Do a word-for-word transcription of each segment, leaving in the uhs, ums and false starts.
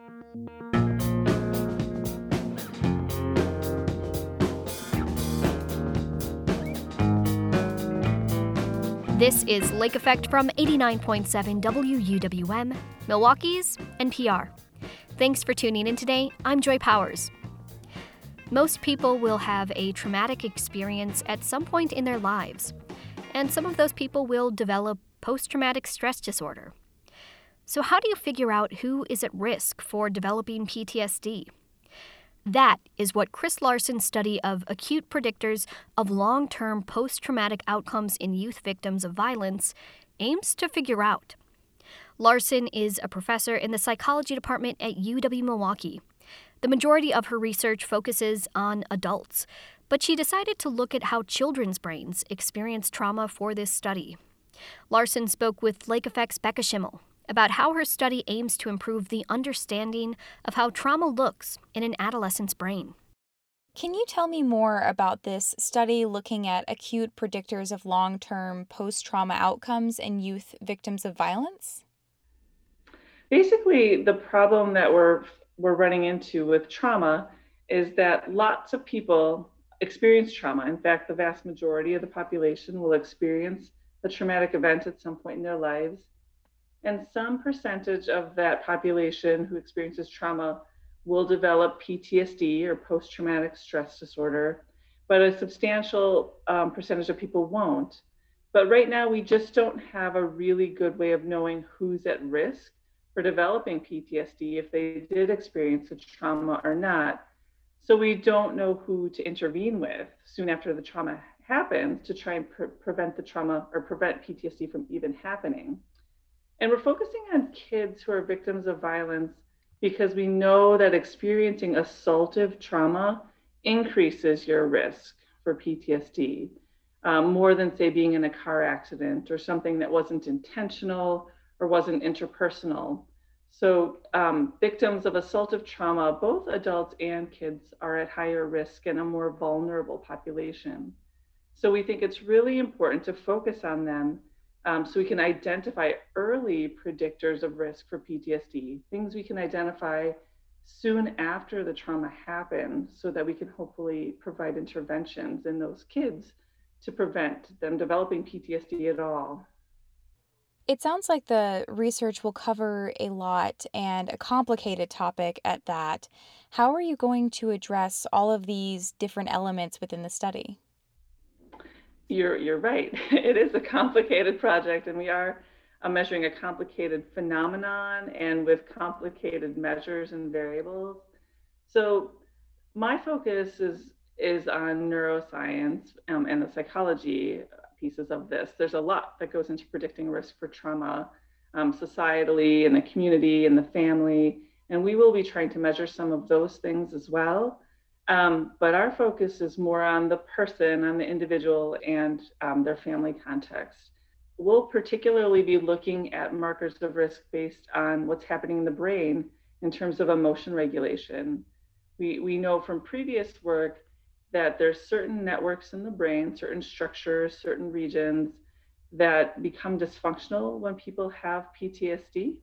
This is Lake Effect from eighty-nine point seven W U W M, Milwaukee's N P R. Thanks for tuning in today. I'm Joy Powers. Most people will have a traumatic experience at some point in their lives, and some of those people will develop post-traumatic stress disorder. So how do you figure out who is at risk for developing P T S D? That is what Chris Larson's study of acute predictors of long-term post-traumatic outcomes in youth victims of violence aims to figure out. Larson is a professor in the psychology department at U W-Milwaukee. The majority of her research focuses on adults, but she decided to look at how children's brains experience trauma for this study. Larson spoke with Lake Effect's Becca Schimmel about how her study aims to improve the understanding of how trauma looks in an adolescent's brain. Can you tell me more about this study looking at acute predictors of long-term post-trauma outcomes in youth victims of violence? Basically, the problem that we're we're running into with trauma is that lots of people experience trauma. In fact, the vast majority of the population will experience a traumatic event at some point in their lives. And some percentage of that population who experiences trauma will develop P T S D or post-traumatic stress disorder, but a substantial um, percentage of people won't. But right now, we just don't have a really good way of knowing who's at risk for developing P T S D if they did experience a trauma or not. So we don't know who to intervene with soon after the trauma happens to try and pre- prevent the trauma or prevent P T S D from even happening. And we're focusing on kids who are victims of violence because we know that experiencing assaultive trauma increases your risk for P T S D, um, more than, say, being in a car accident or something that wasn't intentional or wasn't interpersonal. So um, victims of assaultive trauma, both adults and kids, are at higher risk and a more vulnerable population. So we think it's really important to focus on them Um, so we can identify early predictors of risk for P T S D, things we can identify soon after the trauma happened so that we can hopefully provide interventions in those kids to prevent them developing P T S D at all. It sounds like the research will cover a lot and a complicated topic at that. How are you going to address all of these different elements within the study? You're you're right. It is a complicated project, and we are uh, measuring a complicated phenomenon and with complicated measures and variables. So my focus is is on neuroscience um, and the psychology pieces of this. There's a lot that goes into predicting risk for trauma, um, societally, in the community, in the family, and we will be trying to measure some of those things as well. Um, but our focus is more on the person, on the individual, and um, their family context. We'll particularly be looking at markers of risk based on what's happening in the brain in terms of emotion regulation. We, we know from previous work that there's certain networks in the brain, certain structures, certain regions that become dysfunctional when people have P T S D.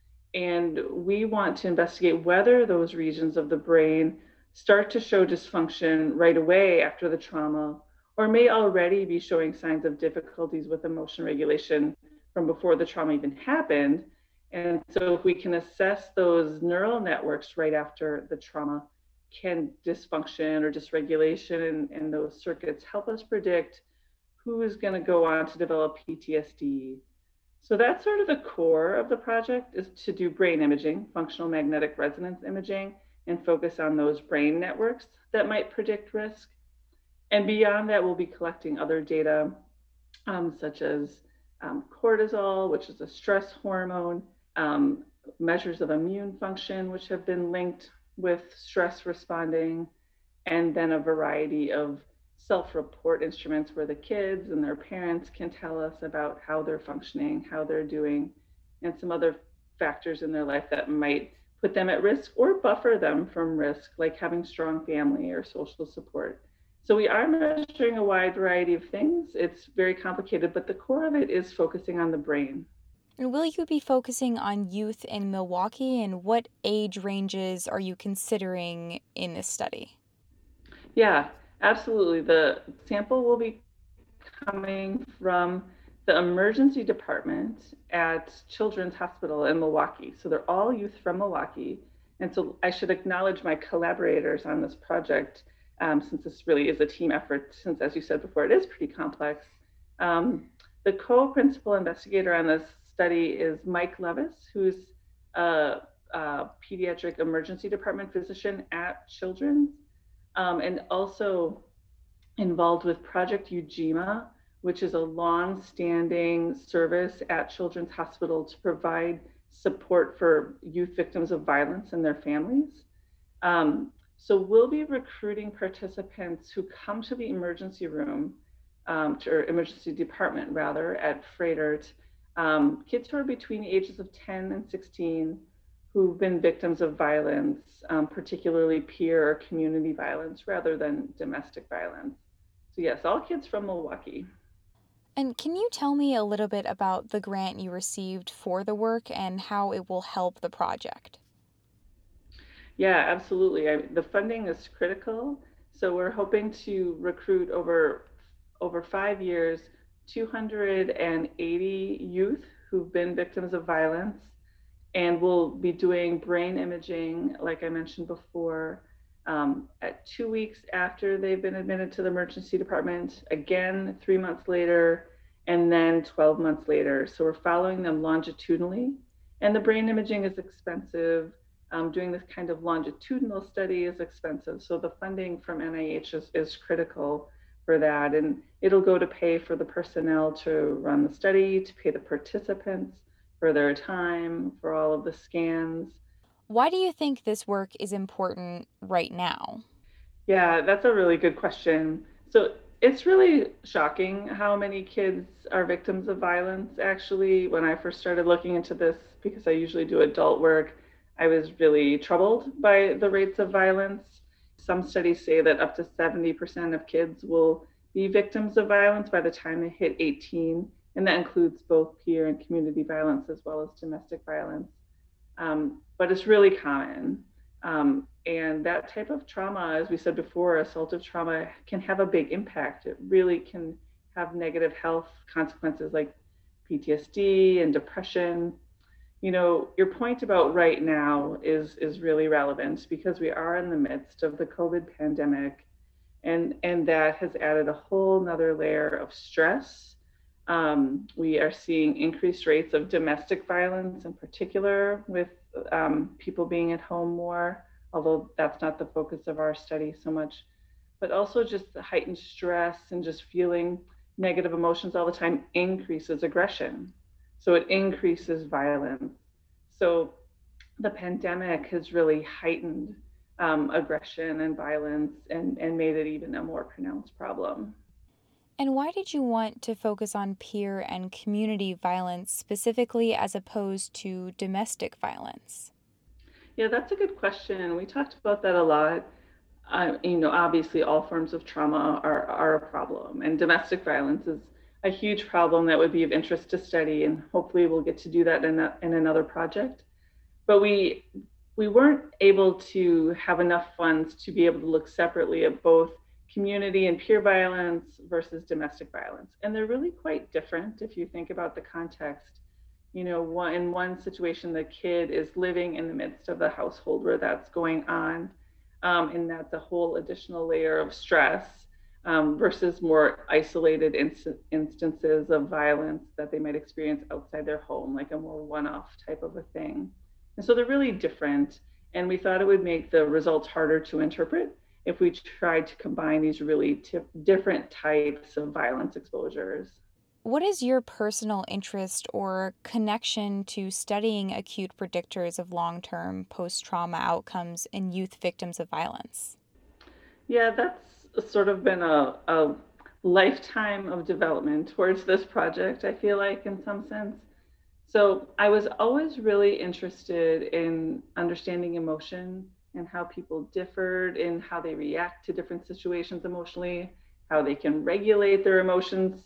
And we want to investigate whether those regions of the brain start to show dysfunction right away after the trauma, or may already be showing signs of difficulties with emotion regulation from before the trauma even happened. And so if we can assess those neural networks right after the trauma, can dysfunction or dysregulation in, in those circuits help us predict who is going to go on to develop P T S D? So that's sort of the core of the project, is to do brain imaging, functional magnetic resonance imaging, and focus on those brain networks that might predict risk. And beyond that, we'll be collecting other data, um, such as um, cortisol, which is a stress hormone, um, measures of immune function, which have been linked with stress responding, and then a variety of self-report instruments where the kids and their parents can tell us about how they're functioning, how they're doing, and some other factors in their life that might put them at risk or buffer them from risk, like having strong family or social support. So we are measuring a wide variety of things. It's very complicated, but the core of it is focusing on the brain. And will you be focusing on youth in Milwaukee, and what age ranges are you considering in this study? Yeah, absolutely. The sample will be coming from the emergency department at Children's Hospital in Milwaukee. So they're all youth from Milwaukee. And so I should acknowledge my collaborators on this project, um, since this really is a team effort, since, as you said before, it is pretty complex. Um, the co-principal investigator on this study is Mike Levis, who's a, a pediatric emergency department physician at Children's, um, and also involved with Project Ujima, which is a long-standing service at Children's Hospital to provide support for youth victims of violence and their families. Um, so we'll be recruiting participants who come to the emergency room, um, to, or emergency department rather, at Froedtert, um, kids who are between the ages of ten and sixteen, who've been victims of violence, um, particularly peer or community violence rather than domestic violence. So yes, all kids from Milwaukee. And can you tell me a little bit about the grant you received for the work and how it will help the project? Yeah, absolutely. I, the funding is critical. So we're hoping to recruit over over five years, two hundred eighty youth who've been victims of violence, and we'll be doing brain imaging, like I mentioned before, um, at two weeks after they've been admitted to the emergency department, again three months later, and then twelve months later. So we're following them longitudinally, and the brain imaging is expensive. Um, doing this kind of longitudinal study is expensive. So the funding from N I H is, is critical for that. And it'll go to pay for the personnel to run the study, to pay the participants for their time, for all of the scans. Why do you think this work is important right now? Yeah, that's a really good question. So it's really shocking how many kids are victims of violence. Actually, when I first started looking into this, because I usually do adult work, I was really troubled by the rates of violence. Some studies say that up to seventy percent of kids will be victims of violence by the time they hit eighteen, and that includes both peer and community violence as well as domestic violence. Um, but it's really common. Um, and that type of trauma, as we said before, assaultive trauma, can have a big impact. It really can have negative health consequences like P T S D and depression. You know, your point about right now is is really relevant because we are in the midst of the COVID pandemic, and and that has added a whole nother layer of stress. Um, we are seeing increased rates of domestic violence, in particular, with um, people being at home more, although that's not the focus of our study so much, but also just the heightened stress and just feeling negative emotions all the time increases aggression. So it increases violence. So the pandemic has really heightened um, aggression and violence and, and made it even a more pronounced problem. And why did you want to focus on peer and community violence specifically as opposed to domestic violence? Yeah, that's a good question. We talked about that a lot. Uh, you know, obviously all forms of trauma are, are a problem, and domestic violence is a huge problem that would be of interest to study, and hopefully we'll get to do that in, a, in another project. But we we weren't able to have enough funds to be able to look separately at both community and peer violence versus domestic violence. And they're really quite different if you think about the context. You know, one, in one situation, the kid is living in the midst of the household where that's going on, um, and that's a whole additional layer of stress. Um, versus more isolated inst- instances of violence that they might experience outside their home, like a more one-off type of a thing. And so they're really different. And we thought it would make the results harder to interpret if we tried to combine these really t- different types of violence exposures. What is your personal interest or connection to studying acute predictors of long-term post-trauma outcomes in youth victims of violence? Yeah, that's sort of been a, a lifetime of development towards this project, I feel like, in some sense. So I was always really interested in understanding emotion and how people differed in how they react to different situations emotionally, how they can regulate their emotions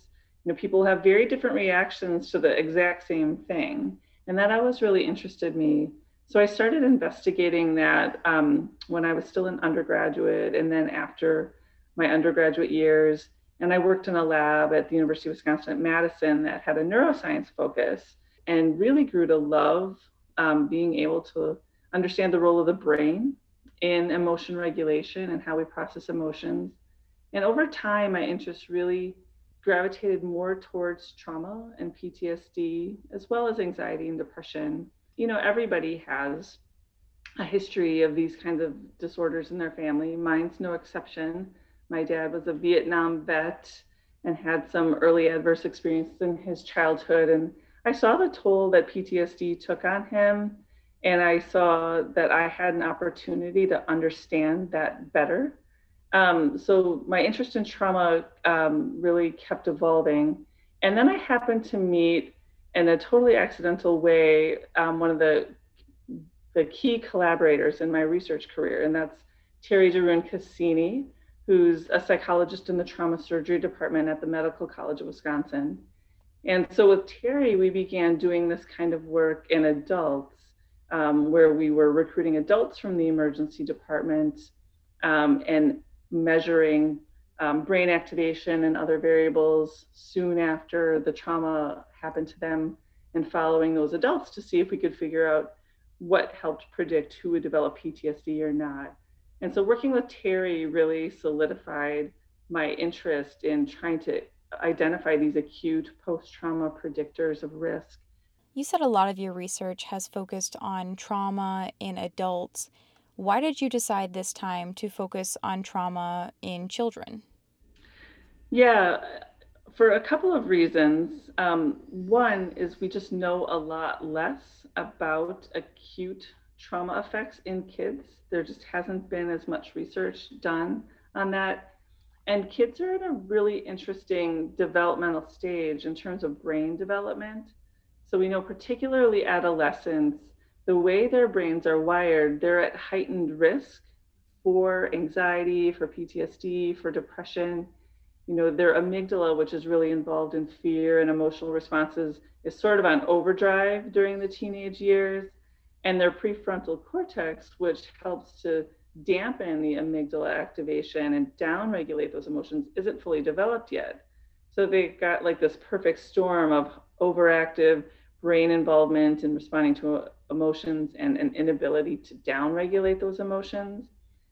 You know, people have very different reactions to the exact same thing. And that always really interested me. So I started investigating that um, when I was still an undergraduate and then after my undergraduate years. And I worked in a lab at the University of Wisconsin at Madison that had a neuroscience focus and really grew to love um, being able to understand the role of the brain in emotion regulation and how we process emotions. And over time, my interest really gravitated more towards trauma and P T S D, as well as anxiety and depression. You know, everybody has a history of these kinds of disorders in their family. Mine's no exception. My dad was a Vietnam vet and had some early adverse experiences in his childhood. And I saw the toll that P T S D took on him. And I saw that I had an opportunity to understand that better. Um, so my interest in trauma um, really kept evolving. And then I happened to meet, in a totally accidental way, um, one of the, the key collaborators in my research career, and that's Terry Daroon Cassini, who's a psychologist in the trauma surgery department at the Medical College of Wisconsin. And so with Terry, we began doing this kind of work in adults, um, where we were recruiting adults from the emergency department um, and measuring um, brain activation and other variables soon after the trauma happened to them, and following those adults to see if we could figure out what helped predict who would develop P T S D or not. And so working with Terry really solidified my interest in trying to identify these acute post-trauma predictors of risk. You said a lot of your research has focused on trauma in adults. Why did you decide this time to focus on trauma in children? Yeah, for a couple of reasons. Um, one is we just know a lot less about acute trauma effects in kids. There just hasn't been as much research done on that. And kids are in a really interesting developmental stage in terms of brain development. So we know particularly adolescents, the way their brains are wired, they're at heightened risk for anxiety, for P T S D, for depression. You know, their amygdala, which is really involved in fear and emotional responses, is sort of on overdrive during the teenage years. And their prefrontal cortex, which helps to dampen the amygdala activation and downregulate those emotions, isn't fully developed yet. So they've got like this perfect storm of overactive brain involvement in responding to emotions and an inability to downregulate those emotions.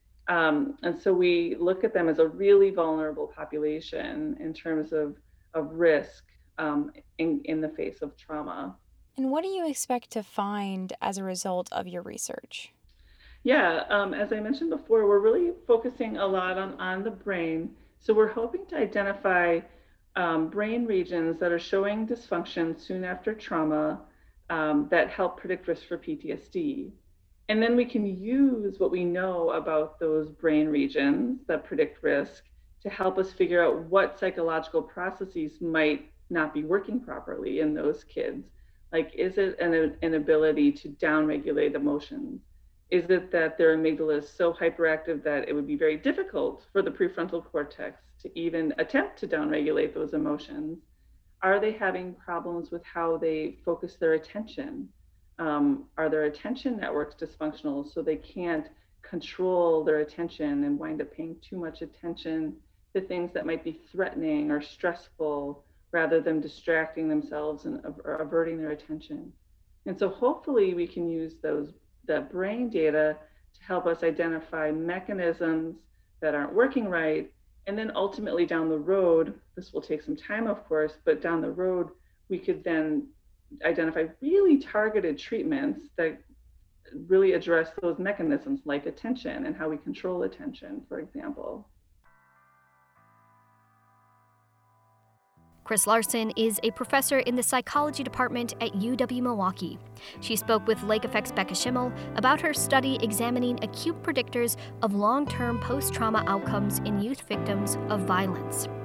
Um, and so we look at them as a really vulnerable population in terms of, of risk um, in, in the face of trauma. And what do you expect to find as a result of your research? Yeah, um, as I mentioned before, we're really focusing a lot on, on the brain. So we're hoping to identify um, brain regions that are showing dysfunction soon after trauma um, that help predict risk for P T S D. And then we can use what we know about those brain regions that predict risk to help us figure out what psychological processes might not be working properly in those kids. Like, is it an inability to downregulate emotions? Is it that their amygdala is so hyperactive that it would be very difficult for the prefrontal cortex to even attempt to downregulate those emotions? Are they having problems with how they focus their attention? Um, are their attention networks dysfunctional so they can't control their attention and wind up paying too much attention to things that might be threatening or stressful rather than distracting themselves and or averting their attention? And so hopefully we can use those the brain data to help us identify mechanisms that aren't working right. And then ultimately down the road, this will take some time, of course, but down the road, we could then identify really targeted treatments that really address those mechanisms like attention and how we control attention, for example. Chris Larson is a professor in the psychology department at U W-Milwaukee. She spoke with Lake Effect's Becca Schimmel about her study examining acute predictors of long-term post-trauma outcomes in youth victims of violence.